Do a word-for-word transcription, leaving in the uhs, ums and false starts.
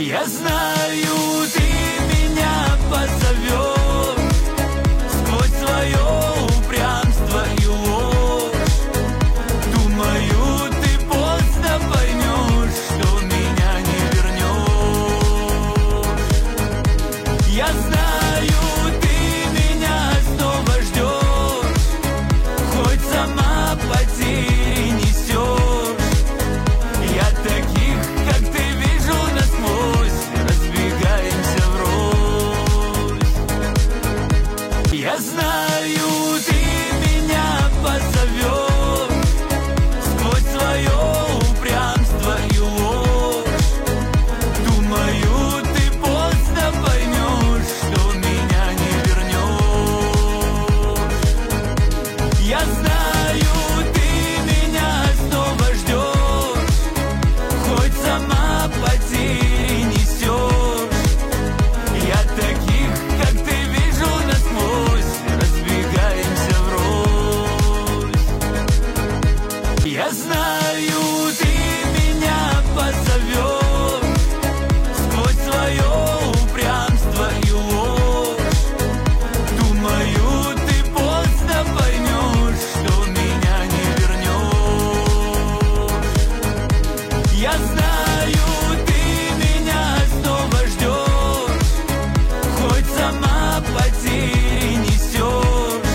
Я знаю, ты меня позовешь сквозь свое упрямство и ложь. Думаю, ты поздно поймешь, что меня не вернешь. Я знаю, ты меня снова ждешь, хоть сама потери несешь. Я таких, как ты, вижу насквозь, разбегаемся врозь. Я знаю, ты меня позовешь сквозь свое упрямство и ложь. Думаю, ты поздно поймешь, что меня не вернешь. Я знаю, ты меня снова ждешь, хоть сама потери несешь. Я таких, как ты, вижу насквозь, разбегаемся врозь. Я знаю,